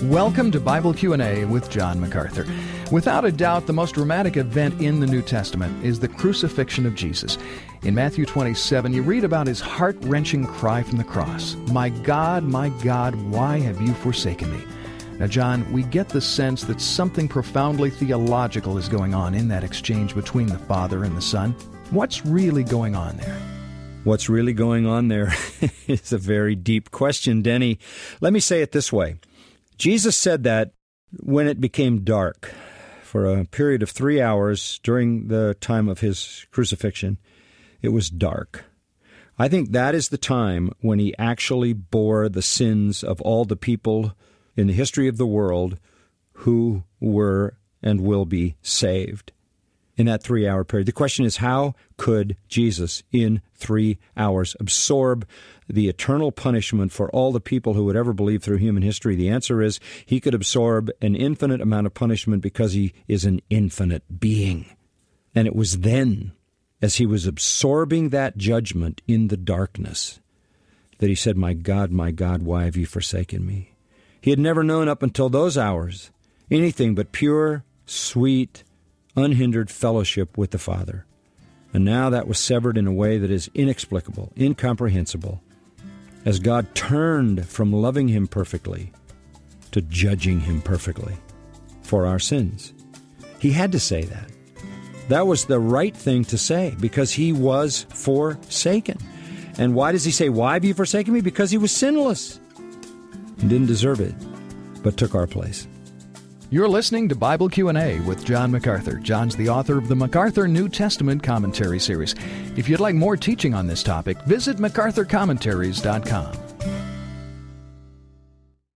Welcome to Bible Q&A with John MacArthur. Without a doubt, the most dramatic event in the New Testament is the crucifixion of Jesus. In Matthew 27, you read about his heart-wrenching cry from the cross, my God, why have you forsaken me?" Now, John, we get the sense that something profoundly theological is going on in that exchange between the Father and the Son. What's really going on there? What's really going on there is a very deep question, Denny. Let me say it this way. Jesus said that when it became dark for a period of 3 hours during the time of his crucifixion, it was dark. I think that is the time when he actually bore the sins of all the people in the history of the world who were and will be saved in that 3-hour period. The question is, how could Jesus in 3 hours absorb the eternal punishment for all the people who would ever believe through human history? The answer is he could absorb an infinite amount of punishment because he is an infinite being. And it was then, as he was absorbing that judgment in the darkness, that he said, my God, why have you forsaken me?" He had never known up until those hours anything but pure, sweet, unhindered fellowship with the Father. And now that was severed in a way that is inexplicable, incomprehensible, as God turned from loving him perfectly to judging him perfectly for our sins. He had to say that. That was the right thing to say because he was forsaken. And why does he say, why have you forsaken me? Because he was sinless and didn't deserve it, but took our place. You're listening to Bible Q&A with John MacArthur. John's the author of the MacArthur New Testament Commentary Series. If you'd like more teaching on this topic, visit MacArthurCommentaries.com.